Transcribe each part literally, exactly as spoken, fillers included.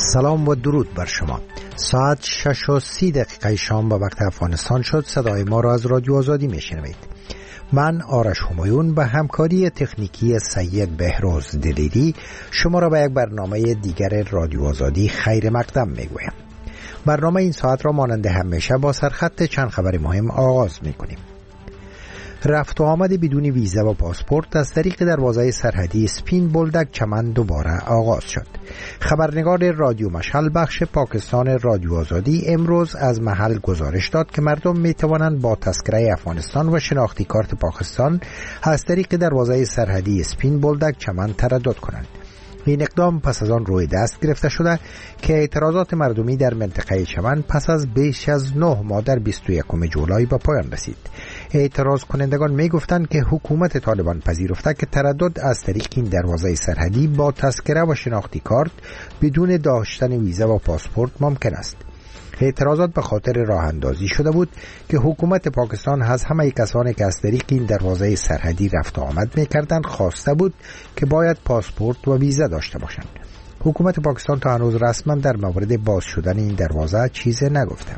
سلام و درود بر شما. ساعت شش و سی دقیقه شام با وقت افغانستان شد. صدای ما را از رادیو آزادی میشنوید. من آرش همایون به همکاری تکنیکی سید بهروز دلیری شما را به یک برنامه دیگر رادیو آزادی خیر مقدم میگویم. برنامه این ساعت را مانند همیشه با سرخط چند خبر مهم آغاز میکنیم. رفت و آمد بدون ویزا و پاسپورت از طریق دروازه سرحدی سپین بولدک چمن دوباره آغاز شد. خبرنگار رادیو مشعل بخش پاکستان رادیو آزادی امروز از محل گزارش داد که مردم می توانند با تذکره افغانستان و شناختی کارت پاکستان از طریق دروازه سرحدی سپین بولدک چمن تردد کنند. این اقدام پس از آن روی دست گرفته شده که اعتراضات مردمی در منطقه چمن پس از بیش از نه ماه در بیست و یکم جولای به پایان رسید. اعتراض کنندگان می گفتند که حکومت طالبان پذیرفته که تردد از طریق این دروازه سرحدی با تذکره و شناختی کارت بدون داشتن ویزا و پاسپورت ممکن است. اعتراضات به خاطر راه اندازی شده بود که حکومت پاکستان از همه کسانی که از طریق این دروازه سرحدی رفت و آمد می‌کردند خواسته بود که باید پاسپورت و ویزا داشته باشند. حکومت پاکستان تا هنوز رسما در مورد باز شدن این دروازه چیزی نگفته.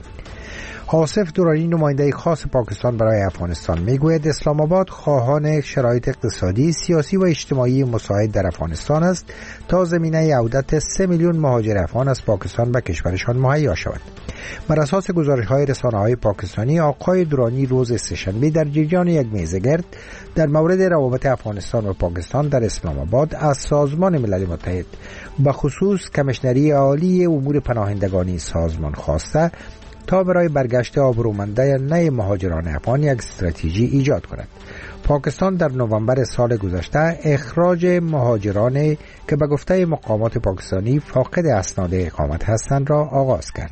آصف درانی نماینده خاص پاکستان برای افغانستان میگوید اسلام آباد خواهان شرایط اقتصادی، سیاسی و اجتماعی مساعد در افغانستان است تا زمینه عودت سه میلیون مهاجر افغان از پاکستان به کشورشان مهیا شود. بر اساس گزارش‌های رسانه‌های پاکستانی، آقای درانی روز سه‌شنبه در جریان یک میزه گرد در مورد روابط افغانستان و پاکستان در اسلام آباد از سازمان ملل متحد به خصوص کمیشنری عالی امور پناهندگانی سازمان خواسته تا برای برگشت آبرومنده نئ مهاجران افغان یک استراتژی ایجاد کند. پاکستان در نوامبر سال گذشته اخراج مهاجران که به گفته مقامات پاکستانی فاقد اسناد اقامت هستند را آغاز کرد.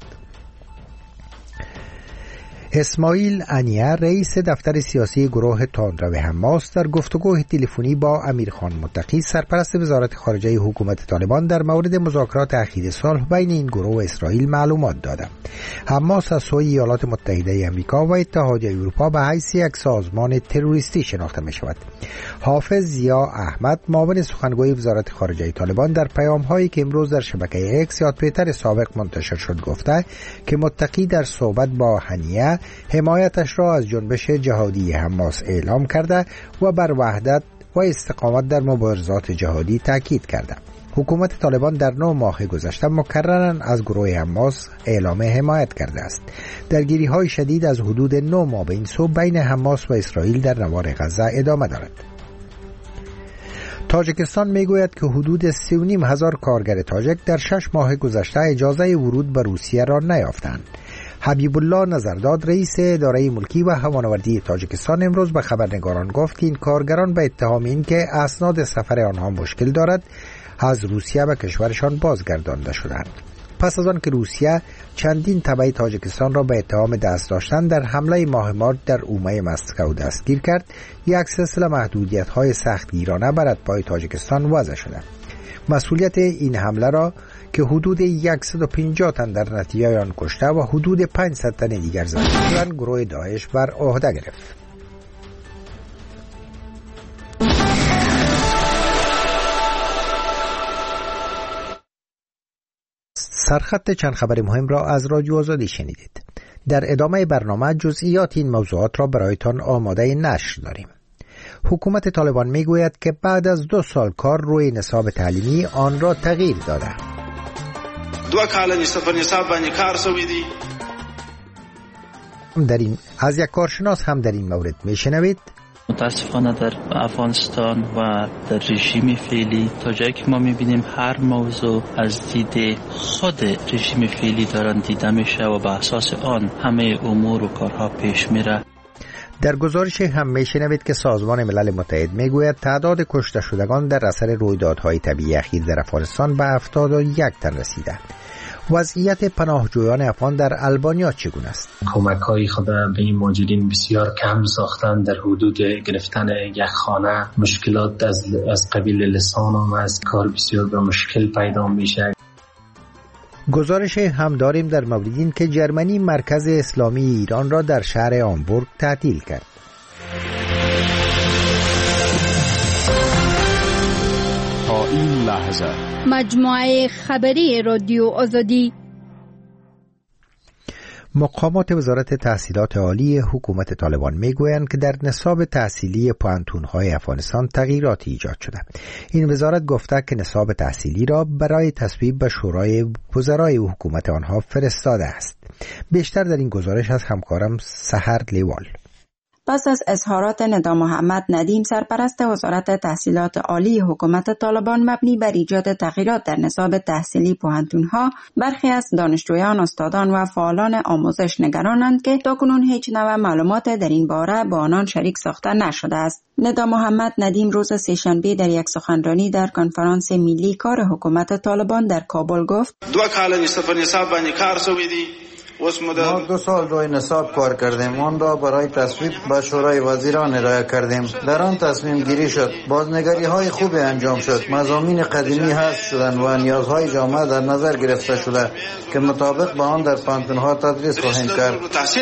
اسماعیل انیه رئیس دفتر سیاسی گروه تندرو حماس در گفتگوی تلفنی با امیرخان متقی سرپرست وزارت خارجه حکومت طالبان در مورد مذاکرات اخیر صلح بین این گروه و اسرائیل معلومات داد. حماس از سوی ایالات متحده آمریکا و اتحادیه اروپا به حیث یک سازمان تروریستی شناخته می شود. حافظ ضیا احمد معاون سخنگوی وزارت خارجه طالبان در پیام‌هایی که امروز در شبکه اکس یا توییتر سابق منتشر شد گفته که متقی در صحبت با انیه حمایتش را از جنبش جهادی حماس اعلام کرده و بر وحدت و استقامت در مبارزات جهادی تاکید کرده. حکومت طالبان در نه ماه گذشته مکرراً از گروه حماس اعلام حمایت کرده است. درگیری‌های شدید از حدود نه ماه به این سو بین حماس و اسرائیل در نوار غزه ادامه دارد. تاجیکستان میگوید که حدود سه و نیم هزار کارگر تاجیک در شش ماه گذشته اجازه ورود به روسیه را نیافتند. حبیب الله نظرداد رئیس اداره ملکی و هوانوردی تاجیکستان امروز به خبرنگاران گفت که این کارگران به اتهام این که اسناد سفر آنها مشکل دارد از روسیه به کشورشان بازگردانده شدند. پس از آن که روسیه چندین تبع تاجیکستان را به اتهام دست داشتن در حمله ماه مارچ در اومه مسکو دستگیر کرد، یک سلسله محدودیت‌های سختگیرانه بر اتباع تاجیکستان وضع شده. مسئولیت این حمله را که حدود صد و پنجاه تن در نتیجه آن کشته و حدود پانصد تن دیگر زخمی شدند گروه داعش بر عهده گرفت. سرخط چند خبر مهم را از رادیو آزادی شنیدید. در ادامه برنامه جزئیات این موضوعات را برایتان آماده نشر داریم. حکومت طالبان میگوید که بعد از دو سال کار روی نصاب تعلیمی آن را تغییر داده. دو کال نصاب په نصاب باندې کار شوی دی. در این از یک کارشناس هم در این مورد میشنوید. متاسفانه در افغانستان و در رژیم فعلی تا جایی که ما میبینیم هر موضوع از دید خود رژیم فعلی دارن دیده میشه و به اساس آن همه امور و کارها پیش میره. در گزارش هم میشنوید که سازمان ملل متحد میگوید تعداد کشته شدگان در اثر رویدادهای طبیعی اخیر در افغانستان به هفتاد و یک تن رسیده. وضعیت پناهجویان افغان در البانیا چگونه است؟ کمک‌های خود به این مهاجرین بسیار کم ساختن. در حدود گرفتن یک خانه مشکلات از از قبیل لسان و از کار بسیار به مشکل پیدا میشه. گزارش هم داریم در مورد این که جرمنی مرکز اسلامی ایران را در شهر هامبورگ تعطیل کرد. تا این لحظه. مجموعه خبری رادیو آزادی. مقامات وزارت تحصیلات عالی حکومت طالبان میگویند که در نصاب تحصیلی پوهنتون‌های افغانستان تغییراتی ایجاد شده. این وزارت گفته که نصاب تحصیلی را برای تصویب به شورای وزرای حکومت آنها فرستاده است. بیشتر در این گزارش از همکارم سحر لیوال. پس از اظهارات ندا محمد ندیم سرپرست وزارت تحصیلات عالی حکومت طالبان مبنی بر ایجاد تغییرات در نصاب تحصیلی پوهنتون‌ها، برخی از دانشجویان، استادان و فعالان آموزش نگرانند که تاکنون هیچ نوع معلومات در این باره با آنان شریک ساخته نشده است. ندا محمد ندیم روز سه‌شنبه در یک سخنرانی در کنفرانس ملی کار حکومت طالبان در کابل گفت: دو کال نصاب نصاب باندې کار شوی دی. ما دو سال روی نصاب کار کردیم، آن را برای تصویب به شورای وزیران ارائه کردیم. در آن تصمیم گیری شد، بازنگری های خوبی انجام شد، مضامین قدیمی حذف شدند و نیازهای جامعه در نظر گرفته شده که مطابق با آن در پوهنتون‌ها تدریس خواهیم کرد.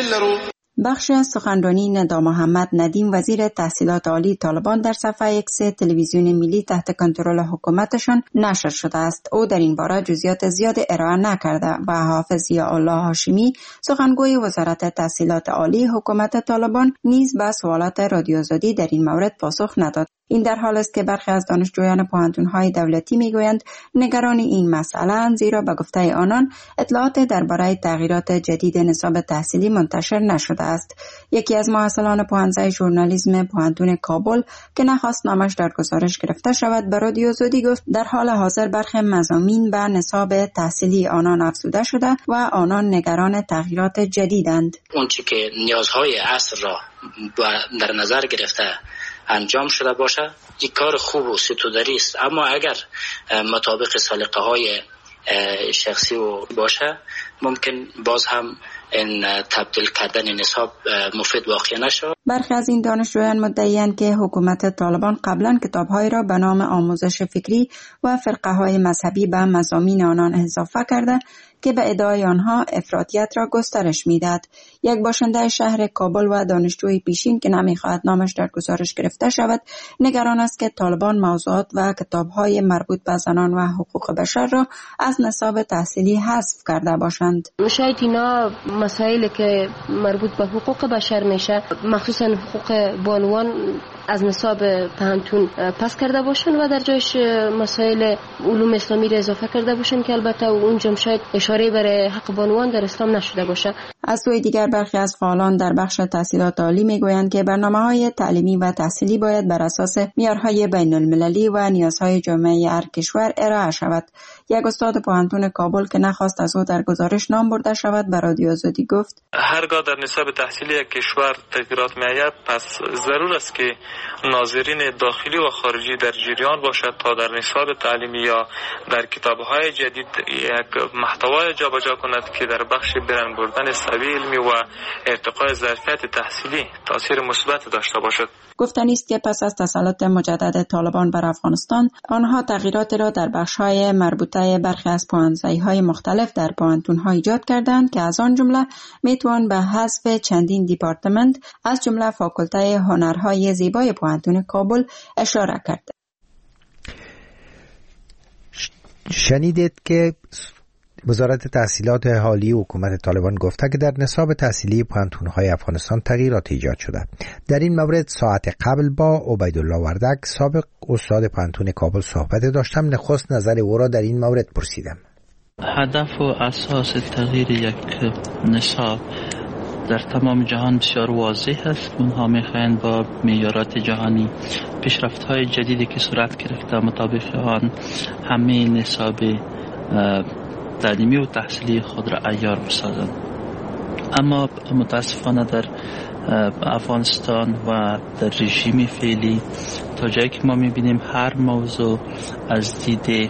بخشی از سخنرانی ندا محمد ندیم وزیر تحصیلات عالی طالبان در صفحه ایکس تلویزیون ملی تحت کنترل حکومتشان نشر شده است. او در این باره جزئیات زیاد ارائه نکرده و حافظ ضیاءالله هاشمی سخنگوی وزارت تحصیلات عالی حکومت طالبان نیز به سوالات رادیو آزادی در این مورد پاسخ نداد. این در حال است که برخی از دانشجویان پوهنتون‌های دولتی میگویند نگران این مسئله، زیرا به گفته آنان اطلاعات درباره تغییرات جدید نصاب تحصیلی منتشر نشده است. یکی از محصلان پوهنځی ژورنالیسم پوهنتون کابل که نخواست نامش در گزارش گرفته شود به رادیو آزادی گفت در حال حاضر برخی مضامین به نصاب تحصیلی آنان افزوده شده و آنان نگران تغییرات جدیدند. اون چی که نیازهای عصر را در نظر گرفته انجام شده باشه یک کار خوب و ستودری است، اما اگر مطابق سلیقه های شخصی و باشه ممکن باز هم این تبدیل کردن نصاب مفید واقع نشه. برخی از این دانشجویان مدعی‌اند که حکومت طالبان قبلا کتاب‌هایی را به نام آموزش فکری و فرقه‌های مذهبی به مضامین آنان اضافه کرده که به ادعای آنها افراطیت را گسترش می‌دهد. یک باشنده شهر کابل و دانشجوی پیشین که نمی‌خواهد نامش در گزارش گرفته شود، نگران است که طالبان موضوعات و کتاب‌های مربوط به زنان و حقوق بشر را از نصاب تحصیلی حذف کرده باشند. شاید اینا مسائلی که مربوط به حقوق بشر میشه، مخصوصا حقوق بانوان، از نصاب پوهنتون پس کرده باشن و در جایش مسائل علوم اسلامی را اضافه کرده باشن که البته اونجا شاید اشاره برای حق بانوان در اسلام نشده باشه. از سوی دیگر برخی از فعالان در بخش تحصیلات عالی میگویند که برنامه‌های تعلیمی و تحصیلی باید بر اساس معیارهای بین المللی و نیازهای جامعه هر کشور ارائه شود. یک استاد پوهنتون کابل که نخواست از او در گزارش نام برده شود به رادیو آزادی گفت: هرگاه در نصاب تحصیلی یک کشور تغییرات می‌آید پس ضرور است که ناظرین داخلی و خارجی در جریان باشد تا در نصاب تعلیمی یا در کتاب‌های جدید یک محتوای جابجا کند که در بخش برند بردن سوی علمی و ارتقاء ظرفیت تحصیلی تاثیر مثبت داشته باشد. گفتنی است که پس از تسلط مجدد طالبان بر افغانستان، آنها تغییراتی را در بخش‌های مربوطه برخی از پوهنځی‌های مختلف در پوهنتون‌ها ایجاد کردند که از آن جمله میتوان به حذف چندین دیپارتمنت از جمله فاکولته هنرهای زیبای پوهنتون کابل اشاره کرد. شنیدید که وزارت تحصیلات عالی حکومت طالبان گفته که در نصاب تحصیلی پوهنتون‌های افغانستان تغییرات ایجاد شده. در این مورد ساعت قبل با عبیدالله وردک سابق استاد پوهنتون کابل صحبت داشتم. نخست نظر او را در این مورد پرسیدم. هدف و اساس تغییر یک نصاب در تمام جهان بسیار واضح است. اونها میخواهند با معیارات جهانی پیشرفت‌های جدیدی که صورت گرفته مطابق آن همه نصاب تعلیمی و تحصیلی خود را عیار بسازند. اما متاسفانه در افغانستان و در رژیم فعلی تا جایی که ما میبینیم هر موضوع از دید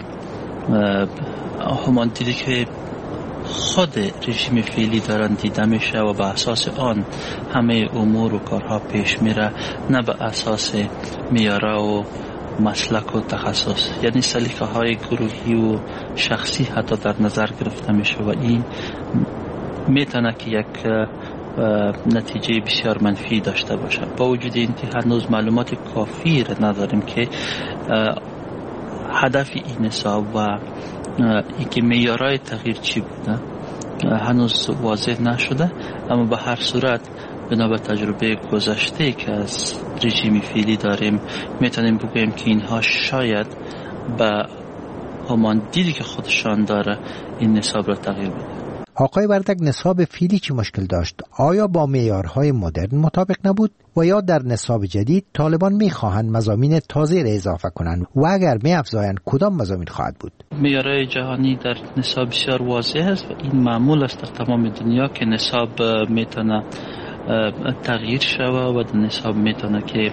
همان دیدی که خود رژیم فعلی دارن دیده میشه و به اساس آن همه امور و کارها پیش میره، نه به اساس معیارها و مسلک و تخصص، یعنی سلیقه های گروهی و شخصی حتی در نظر گرفته میشه و این میتونه که یک نتیجه بسیار منفی داشته باشه. با وجود این که هنوز معلومات کافی را نداریم که هدف این نصاب و اینکه معیارهای تغییر چی بوده هنوز واضح نشده، اما به هر صورت بنا به تجربه گذشته که از رژیم فعلی داریم میتونیم بگوییم که اینها شاید به همان دیدی که خودشان داره این نصاب را تغییر بده. آقای وردک، نصاب فعلی چی مشکل داشت؟ آیا با معیارهای مدرن مطابق نبود و یا در نصاب جدید طالبان میخواهند مضامین تازه را اضافه کنند و اگر میافزایند کدام مضامین خواهد بود؟ معیارهای جهانی در نصاب بسیار واضح است و این معمول است در تمام دنیا که نصاب میتونه تغییر شود و در نصاب میتونه که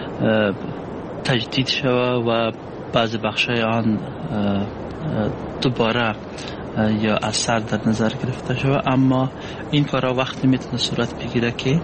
تجدید شود و بعضی بخشای آن دوباره یا اثر در نظر گرفته شود، اما این کارا وقتی میتونه صورت بگیره که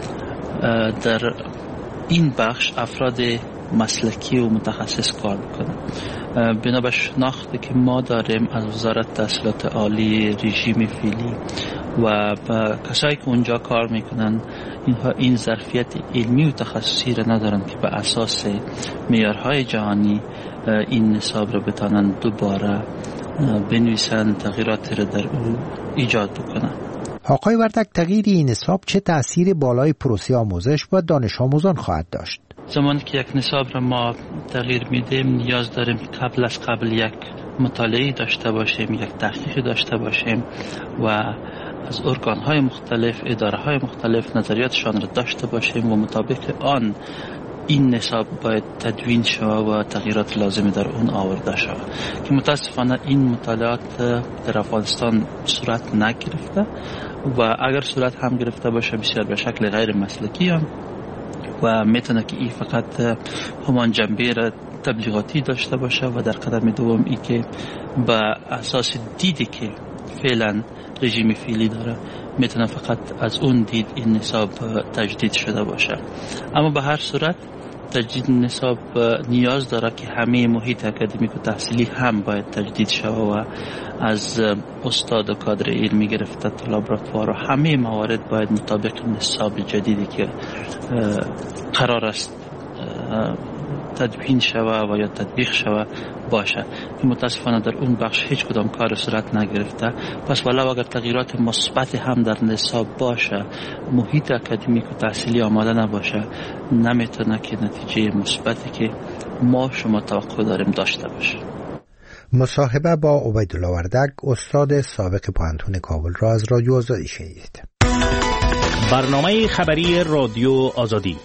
در این بخش افراد مسلکی و متخصص کار میکنه. بنا به شناختی که ما داریم از وزارت تحصیلات عالی رژیم فعلی و کسایی که اونجا کار میکنن، اینها این ظرفیت علمی و تخصصی را ندارن که به اساس معیارهای جهانی این نصاب را بتانن دوباره بنویسن، تغییراتی را در او ایجاد بکنن. آقای وردک، تغییر این نصاب چه تأثیر بالای پروسه آموزش و دانش آموزان خواهد داشت؟ زمانی که یک نصاب را ما تغییر میدیم نیاز داریم قبل از قبل یک مطالعه داشته باشیم، یک تحقیق داشته باشیم و از ارگان‌های مختلف، اداره‌های مختلف نظریاتشان را داشته باشیم و مطابق آن این نصاب باید تدوین شود و تغییرات لازمی در اون آورده شود که متاسفانه این مطالعات در افغانستان صورت نگرفته و اگر صورت هم گرفته باشه بسیار به شکل غیر مسلکی هم و میتونه که این فقط همان جنبه را تبلیغاتی داشته باشه و در قدم دوم ای که به اساس دیدی که فعلا رژیم فعلی داره میتونه فقط از اون دید این نصاب تجدید شده باشه. اما به هر صورت تجدید نصاب نیاز داره که همه محیط اکادمیک و تحصیلی هم باید تجدید شود و از استاد و کادر علمی گرفته تا لابراتوار و همه موارد باید مطابق نصاب جدیدی که قرار است تدوین شود و یا تطبیق شود باشه که متاسفانه در اون بخش هیچ کدام کار صورت نگرفته. پس ولو اگر تغییرات مثبت هم در نصاب باشه، محیط اکادمیک و تحصیلی آماده نباشه، نمیتونه که نتیجه مثبتی که ما شما توقع داریم داشته باشه. مصاحبه با عبیدالله وردک، استاد سابق پوهنتون کابل را از رادیو آزادی شنیدید. برنامه خبری رادیو آزادی.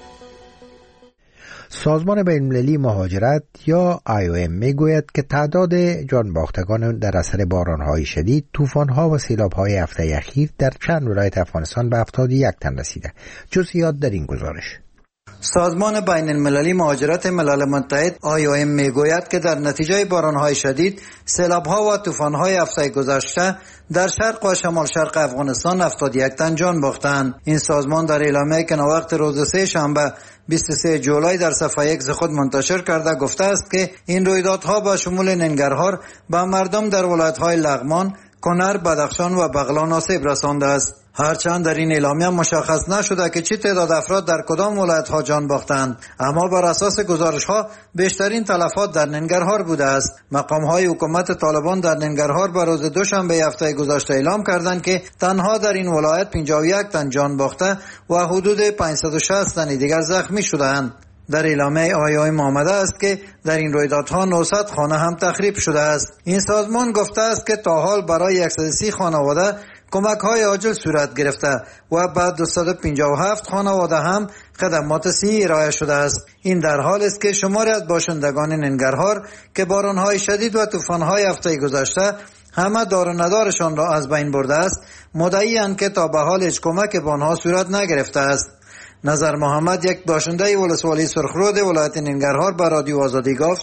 سازمان بین‌المللی مهاجرت یا آی او ام میگوید که تعداد جانباختگان در اثر باران‌های شدید، طوفان‌ها و سیلاب‌های هفته اخیر در چند ولایت افغانستان به هفتاد و یک تن رسیده. جزئیات در این گزارش. سازمان بین المللی مهاجرت ملل متحد آی او ام میگوید که در نتیجه باران‌های شدید، سیلاب‌ها و طوفان‌های هفته گذشته در شرق و شمال شرق افغانستان هفتاد و یک تن جان باختند. این سازمان در اعلامیه‌ای که نوبت روز سه شنبه بیست و سه جولای در صفحه ایکس خود منتشر کرده گفته است که این رویدادها با شمول ننگرهار به مردم در ولایت‌های لغمان، کنر، بدخشان و بغلان آسیب رسانده است. هرچند در این اعلامیه مشخص نشده که چه تعداد افراد در کدام ولایت‌ها جان باختند، اما بر اساس گزارش‌ها بیشترین تلفات در ننگرهار بوده است. مقام‌های حکومت طالبان در ننگرهار بر روز دوشنبه هفته گذشته اعلام کردند که تنها در این ولایت پنجاه و یک تن جان باخته و حدود پانصد و شصت تن دیگر زخمی شده‌اند. در اعلامیه آی او ام آمده است که در این رویدادها نهصد خانه هم تخریب شده است. این سازمان گفته است که تا حال برای صد و سی خانواده کمک‌های عاجل صورت گرفته و بعد دویست و پنجاه و هفت خانواده هم خدمات صحی ارائه شده است. این در حال است که شماری از باشندگان ننگرهار که باران‌های شدید و طوفان‌های هفته گذشته همه دار و ندارشان را از بین برده است، مدعی‌اند که تا به حال هیچ کمک به آنها صورت نگرفته است. نظر محمد، یک باشنده ولسوالی سرخرود ولایت ننگرهار، به رادیو آزادی گفت: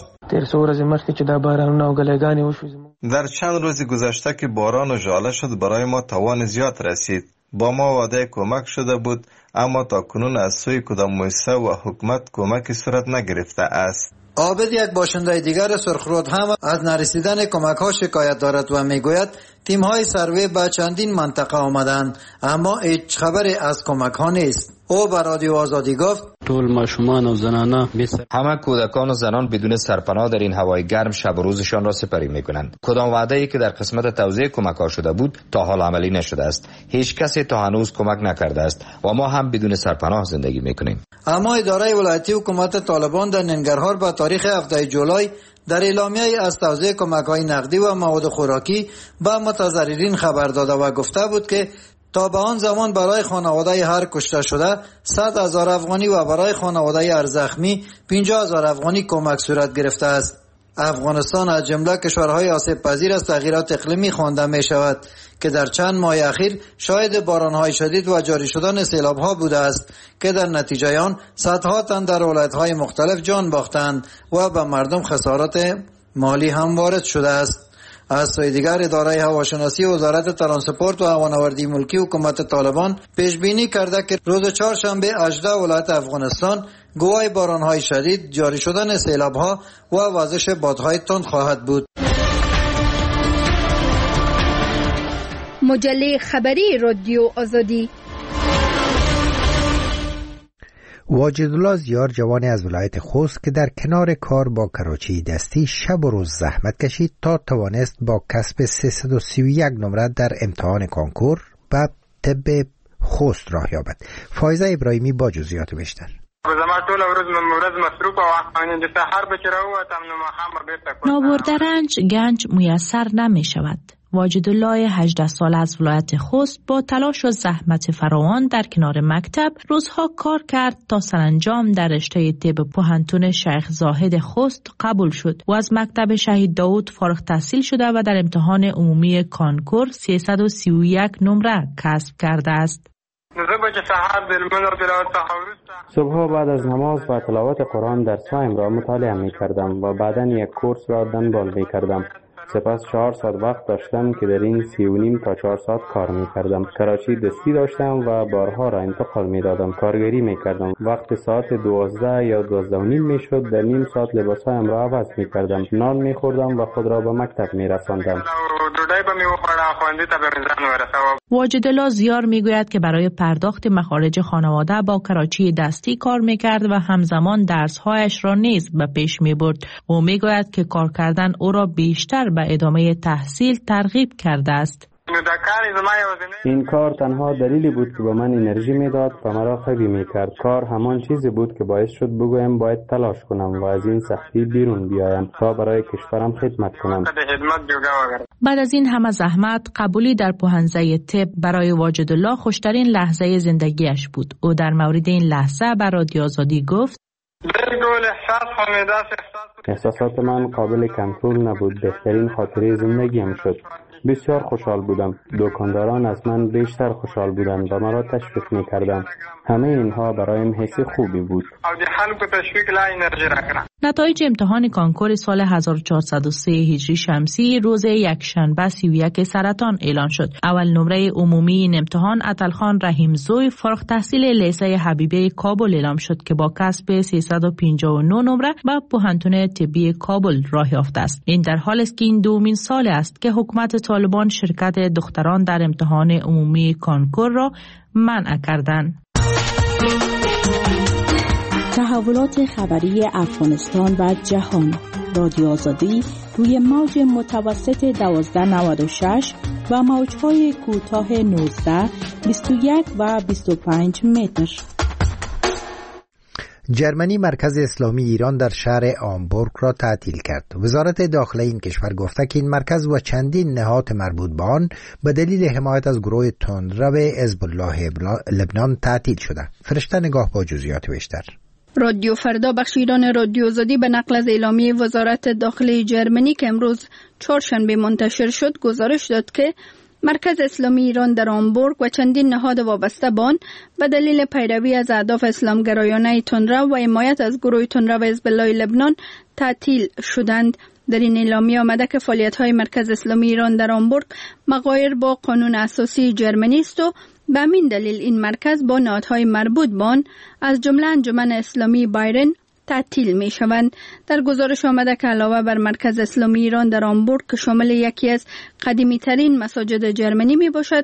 در چند روز گذشته که باران و ژاله شد برای ما توان زیاد رسید. با ما وعده کمک شده بود، اما تا کنون از سوی کدام مؤسسه و حکومت کمکی صورت نگرفته است. عابد، یک باشنده دیگر سرخرود، هم از نرسیدن کمک ها شکایت دارد و میگوید تیم های سروی به چندین منطقه آمدند اما هیچ خبری از کمک ها نیست. او به رادیو آزادی گفت طول ماشومان و زنانا همه کودکان و زنان بدون سرپناه در این هوای گرم شب و روزشان را سپری میکنند. کدام وعده ای که در قسمت توزیع کمک ها شده بود تا حال عملی نشده است. هیچ کسی تا هنوز کمک نکرده است و ما هم بدون سرپناه زندگی میکنیم. اما اداره ولایتی حکومت طالبان در ننگرهار به تاریخ هفتم جولای در اعلامیه از توزیع کمک‌های نقدی و مواد خوراکی به متضررین خبر داده و گفته بود که تا به آن زمان برای خانواده هر کشته شده صد هزار افغانی و برای خانواده هر زخمی پنجاه هزار افغانی کمک صورت گرفته است. افغانستان از جمله کشورهای آسیب پذیر از تغییرات اقلیمی خوانده می شود که در چند ماه اخیر شاهد بارانهای شدید و جاری شدن سیلاب‌ها بوده است که در نتیجه آن صدها تن در ولایت‌های مختلف جان باختند و به مردم خسارات مالی هم وارد شده است. از سوی دیگر اداره هواشناسی وزارت ترانسپورت و هوانوردی ملکی حکومت طالبان پیش بینی کرده که روز چهارشنبه هجده ولایت افغانستان گواه بارانهای شدید، جاری شدن سیلاب‌ها و وزش بادهای تند خواهد بود. مجله خبری رادیو آزادی. واجدالله زیار جوانی از ولایت خوست که در کنار کار با کراچی دستی شب و روز زحمت کشید تا توانست با کسب سیصد و سی و یک نمره در امتحان کنکور به طب خوست راه یابد. فایزه ابراهیمی با جزئیات بیشتر. نابرده رنج گنج میسر نمی شود. واجدالله هجده سال از ولایت خوست با تلاش و زحمت فراوان در کنار مکتب روزها کار کرد تا سرانجام در رشته طب پوهنتون شیخ زاهد خوست قبول شد و از مکتب شهید داود فارغ التحصیل شده و در امتحان عمومی کانکور سیصد و سی و یک نمره کسب کرده است. صبح بعد از نماز و تلاوت قرآن در سایم را مطالعه می کردم و بعداً یک کورس را دنبال می کردم. سپس چهار ساعت وقت داشتم که در این سی و نیم تا چهار ساعت کار می کردم. کراچی دستی داشتم و بارها را انتقال می دادم. کارگری می کردم. وقت ساعت دوازده یا دوازده و نیم می شد در نیم ساعت لباسهایم را عوض می کردم. نان می خوردم و خود را به مکتب می رساندم. واجدالله زیار می گوید که برای پرداخت مخارج خانواده با کراچی دستی کار می کرد و همزمان درسهایش را نیز به پیش می برد. او می گوید که کار کردن او را بیشتر به ادامه تحصیل ترغیب کرده است. این کار تنها دلیلی بود که به من انرژی میداد و مرا قوی میکرد. کار همان چیزی بود که باعث شد بگویم باید تلاش کنم و از این سختی بیرون بیایم تا برای کشورم خدمت کنم. بعد از این همه زحمت قبولی در پوهنځی طب برای واجدالله خوشترین لحظه زندگیش بود. او در مورد این لحظه بر رادیو آزادی گفت: احساسات من قابل کنترل نبود. بهترین خاطره زندگیم شد. بسیار خوشحال بودم. دکانداران از من بیشتر خوشحال بودند و مرا تشویق می‌کردند. همه اینها برایم حس خوبی بود. نتایج امتحان کانکور سال هزار و چهارصد و سه هجری شمسی روز یکشنبه سی و یک سرطان اعلان شد. اول نمره عمومی این امتحان عطلخان رحیمزوی فارغ التحصیل لیسه حبیبه کابل اعلام شد که با کسب سیصد و پنجاه و نه نمره به پوهنتون طبی کابل راه یافته است. این در حالی است که این دومین سال است که حکومت طالبان شرکت دختران در امتحان عمومی کانکور را منع کردند. تحولات خبری افغانستان و جهان. رادیو آزادی روی موج متوسط دوازده نود و شش و موج‌های کوتاه نوزده، بیست و یک و بیست و پنج متر. جرمنی مرکز اسلامی ایران در شهر آمبورگ را تعطیل کرد. وزارت داخله این کشور گفته که این مرکز و چندین نهاد مربوط به آن به دلیل حمایت از گروه تندرو حزب الله لبنان تعطیل شده. فرشته نگاه با جزئیات بیشتر. رادیو فردا بخش ایران رادیو آزادی به نقل از اعلامیه وزارت داخله جرمنی که امروز چهارشنبه منتشر شد گزارش داد که مرکز اسلامی ایران در آمبورگ و چندین نهاد وابسته به آن به دلیل پیروی از اهداف اسلامگرایانه تندرو و حمایت از گروه تندرو حزب الله لبنان تعطیل شدند. در این اعلامیه آمده که فعالیت‌های مرکز اسلامی ایران در آمبورگ مغایر با قانون اساسی جرمنی است و به همین دلیل این مرکز با نهادهای مربوط به آن از جمله انجمن اسلامی بایرن تعطیل می شوند. در گزارش آمده که علاوه بر مرکز اسلامی ایران در آمبورگ که شامل یکی از قدیمی ترین مساجد جرمنی می باشد،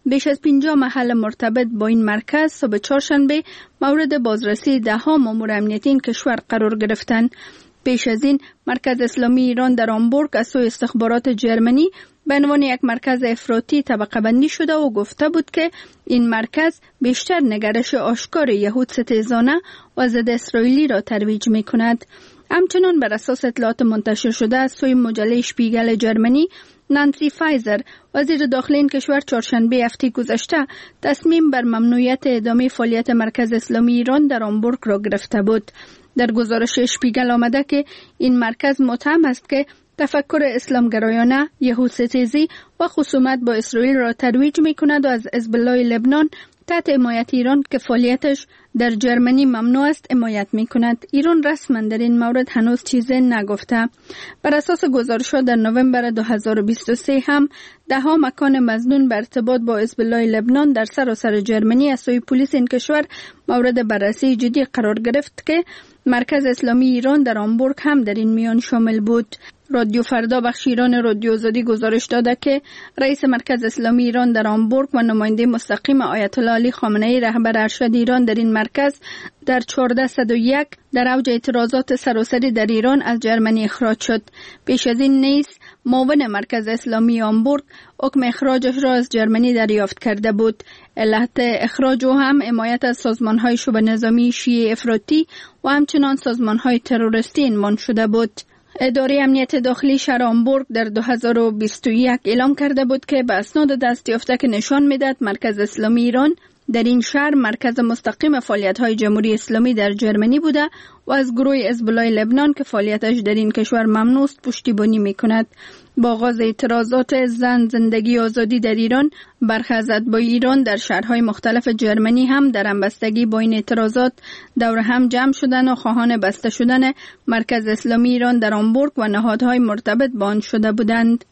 بیش از پنجاه محل مرتبط با این مرکز صبح چهارشنبه مورد بازرسی ده ها مامور امنیتی این کشور قرار گرفتند. پیش از این مرکز اسلامی ایران در آمبورگ از سوی استخبارات جرمنی به عنوان یک مرکز افراطی طبقه بندی شده و گفته بود که این مرکز بیشتر نگرش آشکار یهود ستیزانه و ضد اسرائیلی را ترویج می کند. همچنان بر اساس اطلاعات منتشر شده از سوی مجله شپیگل جرمنی، نانسی فایزر وزیر داخلی این کشور چهارشنبه هفته گذشته تصمیم بر ممنوعیت ادامه فعالیت مرکز اسلامی ایران در آمبورگ را گرفته بود. در گزارش شپیگل آمده که این مرکز متهم است که تفکر اسلامگرایانه، یهود ستیزی و خصومت با اسرائیل را ترویج می کند و از حزب الله لبنان تحت حمایت ایران که فعالیتش در جرمنی ممنوع است حمایت می کند. ایران رسما در این مورد هنوز چیزی نگفته. بر اساس گزارش‌ها در نوامبر دو هزار و بیست و سه هم ده ها مکان مظنون به ارتباط با حزب الله لبنان در سراسر جرمنی از سوی پلیس این کشور مورد بررسی جدی قرار گرفت که مرکز اسلامی ایران در آمبورگ هم در این میان شامل بود. رادیو فردا بخش ایران رادیو آزادی گزارش داده که رئیس مرکز اسلامی ایران در آمبورگ و نماینده مستقیم آیت الله علی خامنه ای رهبر ارشد ایران در این مرکز در چهارده صد و یک در اوج اعتراضات سراسری در ایران از جرمنی اخراج شد. پیش از این نیز معاون مرکز اسلامی آمبورگ حکم اخراجش را از جرمنی دریافت کرده بود. علت اخراج او هم حمایت از سازمان‌های شبه نظامی شیعه افراطی و همچنان سازمان‌های تروریستی عنوان شده بود. اداره امنیت داخلی شهر آمبورگ در دو هزار و بیست و یک اعلام کرده بود که به اسناد دست یافته که نشان می‌دهد مرکز اسلامی ایران در این شهر مرکز مستقیم فعالیت‌های جمهوری اسلامی در جرمنی بوده و از گروه حزب الله لبنان که فعالیتش در این کشور ممنوع است پشتیبانی می‌کند. با آغاز اعتراضات زن زندگی آزادی در ایران، برخی از اتباع ایران در شهرهای مختلف جرمنی هم در همبستگی با این اعتراضات دور هم جمع شدن و خواهان بسته شدن مرکز اسلامی ایران در آمبورگ و نهادهای مرتبط با آن شده بودند.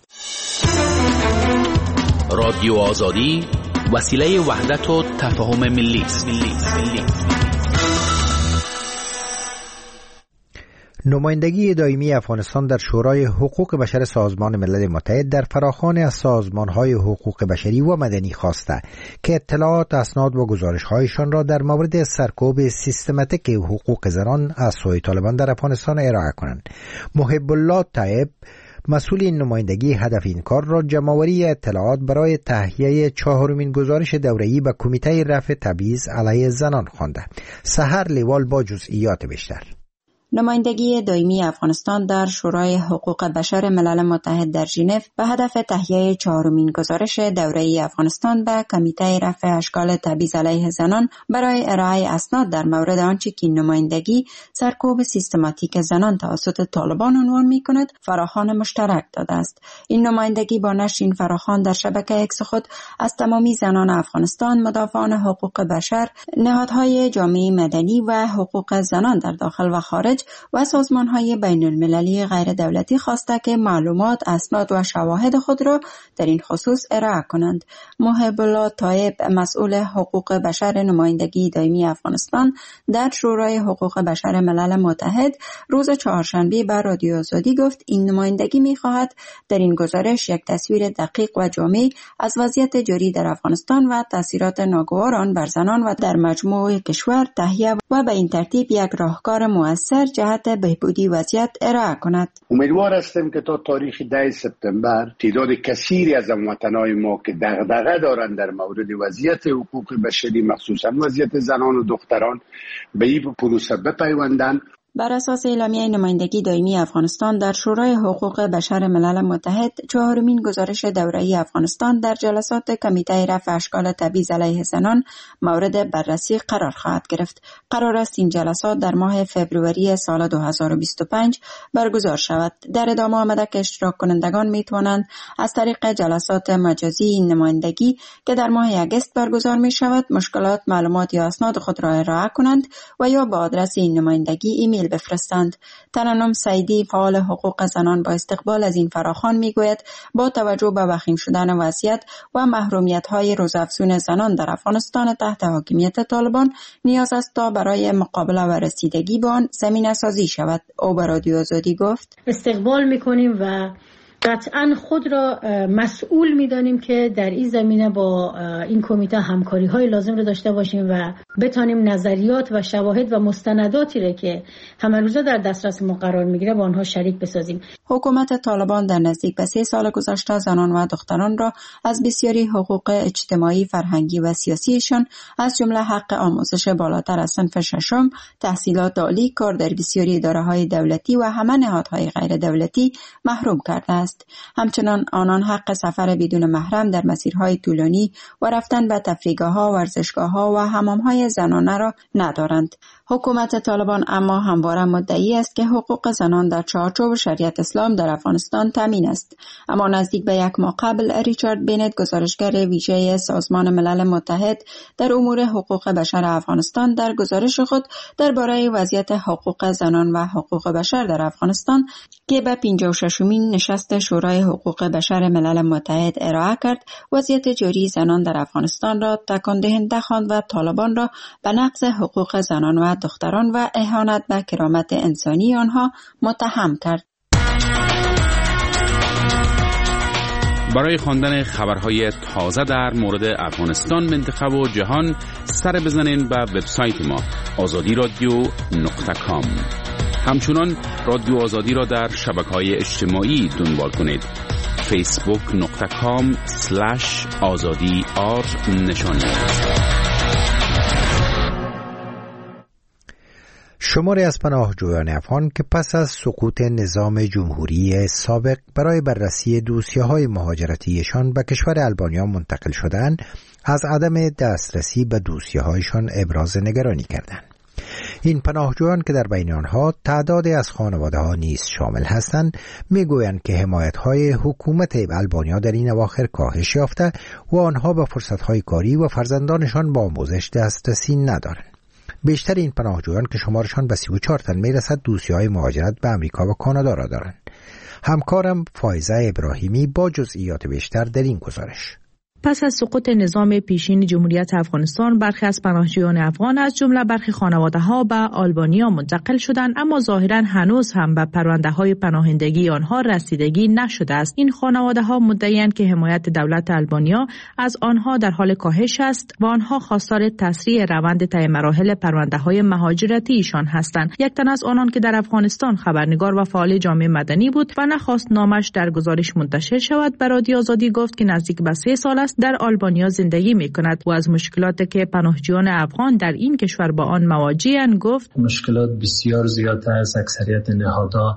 رادیو آزادی وسیله وحدت و تفاهم ملی است. نمایندگی دائمی افغانستان در شورای حقوق بشر سازمان ملل متحد در فراخوان از سازمان‌های حقوق بشری و مدنی خواسته که اطلاعات، اسناد و گزارش‌هایشان را در مورد سرکوب سیستماتیک حقوق زنان از سوی طالبان در افغانستان ارائه کنند. محب الله طیب مسئول این نمایندگی هدف این کار را جمع‌آوری اطلاعات برای تهیه چهارمین گزارش دوره‌ای به کمیته رفع تبعیض علیه زنان خوانده. سحر لیوال با جزئیات بیشتر. نمایندگی دائمی افغانستان در شورای حقوق بشر ملل متحد در ژنو به هدف تهیه چهارمین گزارش دوره‌ای افغانستان به کمیته رفع اشکال تبعیض علیه زنان برای ارائه اسناد در مورد آنچه که نمایندگی سرکوب سیستماتیک زنان توسط طالبان عنوان می‌کند فراخوان مشترک داده است. این نمایندگی با نشر این فراخوان در شبکه اکس خود از تمامی زنان افغانستان، مدافعان حقوق بشر، نهادهای جامعه مدنی و حقوق زنان در داخل و خارج و سازمان‌های بین‌المللی غیر دولتی خواسته که معلومات، اسناد و شواهد خود را در این خصوص ارائه کنند. محب الله طیب مسئول حقوق بشر نمایندگی دائمی افغانستان در شورای حقوق بشر ملل متحد روز چهارشنبه به رادیو آزادی گفت این نمایندگی می‌خواهد در این گزارش یک تصویر دقیق و جامع از وضعیت جاری در افغانستان و تاثیرات ناگوار آن بر زنان و در مجموع کشور تهیه و به این ترتیب یک راهکار مؤثر جهت بهبودی وضعیت ارائه کند. امیدوار هستیم که تا تاریخ ده سپتامبر تعداد کثیری از هموطنان ما که دغدغه دارند در مورد وضعیت حقوق بشری مخصوصا وضعیت زنان و دختران به این پروسه بپیوندند. بر اساس اعلامیه نمایندگی دائمی افغانستان در شورای حقوق بشر ملل متحد، چهارمین گزارش دوره‌ای افغانستان در جلسات کمیته رفع اشکال تبعیض علیه زنان مورد بررسی قرار خواهد گرفت. قرار است این جلسات در ماه فوریه سال دو هزار و بیست و پنج برگزار شود. در ادامه آمده که اشتراک کنندگان می توانند از طریق جلسات مجازی این نمایندگی که در ماه اگست برگزار می شود، مشکلات، معلومات یا اسناد خود را ارائه کنند و یا با آدرس این نمایندگی ایمیل بفرستند. ترنم سعیدی فعال حقوق زنان با استقبال از این فراخوان میگوید با توجه به وخیم شدن وضعیت و محرومیت‌های روزافزون زنان در افغانستان تحت حاکمیت طالبان نیاز است تا برای مقابله و رسیدگی به آن زمینه سازی شود. او به رادیو آزادی گفت استقبال میکنیم و قطعا خود را مسئول می‌دانیم که در این زمینه با این کمیته همکاری‌های لازم را داشته باشیم و بتانیم نظریات و شواهد و مستنداتی را که همه روزه در دسترس ما قرار می‌گیره با آنها شریک بسازیم. حکومت طالبان در نزدیک به سه سال گذشته زنان و دختران را از بسیاری حقوق اجتماعی، فرهنگی و سیاسیشان از جمله حق آموزش بالاتر از صنف ششم، تحصیلات عالی، کار در بسیاری اداره‌های دولتی و همه نهادهای غیر دولتی محروم کرده است. همچنان آنان حق سفر بدون محرم در مسیرهای طولانی و رفتن به تفریحگاه‌ها، ورزشگاه‌ها و حمام‌های زنانه را ندارند. حکومت طالبان اما همواره مدعی است که حقوق زنان در چارچوب شریعت اسلام در افغانستان تامین است. اما نزدیک به یک ماه قبل ریچارد بینت، گزارشگر ویژه سازمان ملل متحد در امور حقوق بشر افغانستان، در گزارش خود درباره وضعیت حقوق زنان و حقوق بشر در افغانستان که به پنجاه و ششمین نشست شورای حقوق بشر ملل متحد ارائه کرد، وضعیت جاری زنان در افغانستان را تکان دهنده خواند و طالبان را به نقض حقوق زنان و دختران و اهانت به کرامت انسانی آنها متهم کرد. برای خواندن خبرهای تازه در مورد افغانستان، منطقه و جهان سر بزنین به وبسایت ما آزادی رادیو نقطه کام. همچنان رادیو آزادی را در شبکه‌های اجتماعی دنبال کنید. فیسبوک نقطه کام سلش آزادی آر نشان شماری از پناهجویان افغان که پس از سقوط نظام جمهوری سابق برای بررسی دوسیه‌های مهاجرتیشان به کشور آلبانیا منتقل شدند، از عدم دسترسی به دوسیه‌هایشان ابراز نگرانی کردند. این پناهجویان که در بین آنها تعدادی از خانواده‌ها نیز شامل هستند، میگویند که حمایت‌های حکومت آلبانیا در این اواخر کاهش یافته و آنها به فرصت‌های کاری و فرزندانشان با آموزش دسترسی ندارند. بیشتر این پناهجویان که شمارشان به سی و چهار تن میرسد، دوسیه‌های مهاجرت به امریکا و کانادا را دارند. همکارم فایزه ابراهیمی با جزئیات بیشتر در این گزارش. پس از سقوط نظام پیشین جمهوریت افغانستان، برخی از پناهجویان افغان از جمله برخی خانواده‌ها به آلبانیا منتقل شدند، اما ظاهراً هنوز هم به پرونده‌های پناهندگی آنها رسیدگی نشده است. این خانواده‌ها مدعی‌اند که حمایت دولت آلبانیا از آنها در حال کاهش است و آنها خواستار تسریع روند طی مراحل پرونده‌های مهاجرتی ایشان هستند. یک تن از آنان که در افغانستان خبرنگار و فعال جامعه مدنی بود و نخواست نامش در گزارش منتشر شود، به رادیو آزادی گفت که نزدیک به سه سال است در آلبانیا زندگی می کند و از مشکلاتی که پناهجویان افغان در این کشور با آن مواجه‌اند گفت: مشکلات بسیار زیاد است. اکثریت نهادها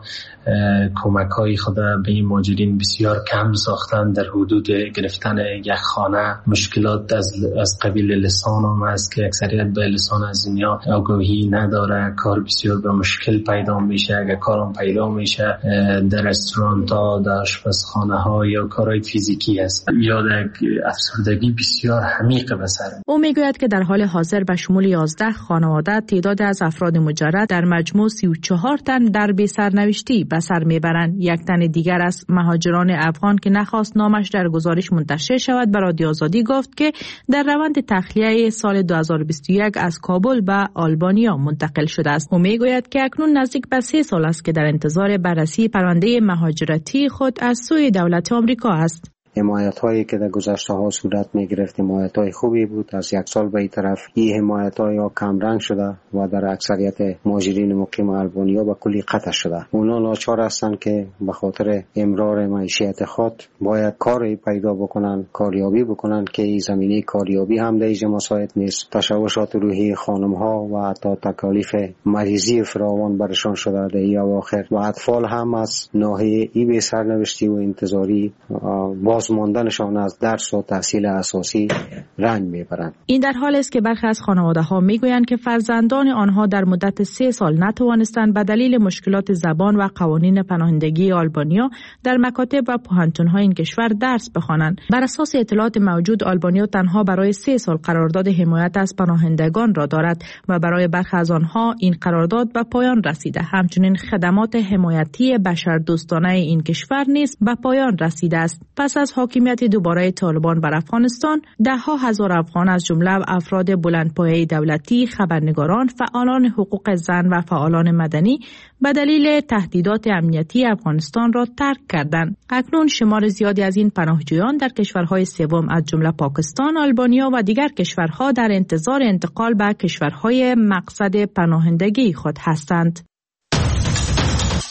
کمک‌های خود به این مهاجرین بسیار کم ساختن. در حدود گرفتن یک خانه مشکلات از از قبیل لسان هم است که اکثریت به لسان از اینیا آگاهی نداره. کار بسیار به مشکل پیدا میشه. اگر کارم پیدا میشه در رستوران‌ها، در آشپزخانه‌ها یا کارهای فیزیکی است یا در افسردگی بسیار عمیق به سر. او میگوید که در حال حاضر به شمول یازده خانواده تعداد از افراد مجرد در مجموع سی و چهار تن در بی سرنوشتی به سر میبرند. یک تن دیگر از مهاجران افغان که نخواست نامش در گزارش منتشر شود به رادیو آزادی گفت که در روند تخلیه سال دو هزار و بیست و یک از کابل به آلبانیا منتقل شده است. او میگوید که اکنون نزدیک به سه سال است که در انتظار بررسی پرونده مهاجرتی خود از سوی دولت آمریکا است. حمایت هایی که در گذشته ها صورت می گرفت حمایت های خوبی بود. از یک سال به این طرف این حمایت های ها کم رنگ شده و در اکثریت مهاجرین مقیم آلبانیا به کلی قطع شده. اونا ناچار هستند که به خاطر امرار معیشت خود باید کاری پیدا بکنن، کاریابی بکنن که این زمینه کاریابی هم در اینجا مساعد نیست. تشوشات روحی خانم ها و حتی تکالیف مریضی فراوان برشان شده در این اواخر و اطفال هم از ناحیه ای به سرنوشتی و انتظاری باز ماندنشان از درس و تحصیل اساسی رنج میبرند. این در حال است که برخی از خانواده‌ها میگویند که فرزندان آنها در مدت سه سال نتوانستند به دلیل مشکلات زبان و قوانین پناهندگی آلبانیا در مکاتب و پوهنتون‌های این کشور درس بخوانند. بر اساس اطلاعات موجود، آلبانیا تنها برای سه سال قرارداد حمایت از پناهندگان را دارد و برای برخی از آنها این قرارداد به پایان رسیده. همچنین خدمات حمایتی بشردوستانه این کشور نیز به پایان رسیده است. پس از حاکمیت دوباره طالبان بر افغانستان، ده ها هزار افغان از جمله افراد بلندپایه دولتی، خبرنگاران، فعالان حقوق زن و فعالان مدنی به دلیل تهدیدات امنیتی افغانستان را ترک کردند. اکنون شمار زیادی از این پناهجویان در کشورهای سوم از جمله پاکستان، آلبانیا و دیگر کشورها در انتظار انتقال به کشورهای مقصد پناهندگی خود هستند.